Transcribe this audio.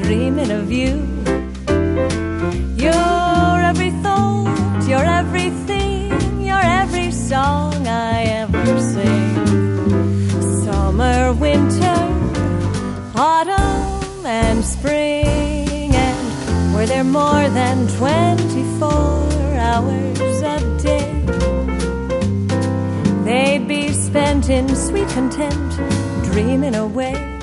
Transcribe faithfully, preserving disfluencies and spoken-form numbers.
dreaming of you. You're every thought, you're everything, you're every song I ever sing. Summer, winter, autumn and spring. And were there more than twenty-four hours a day, they'd be spent in sweet content, dreaming away.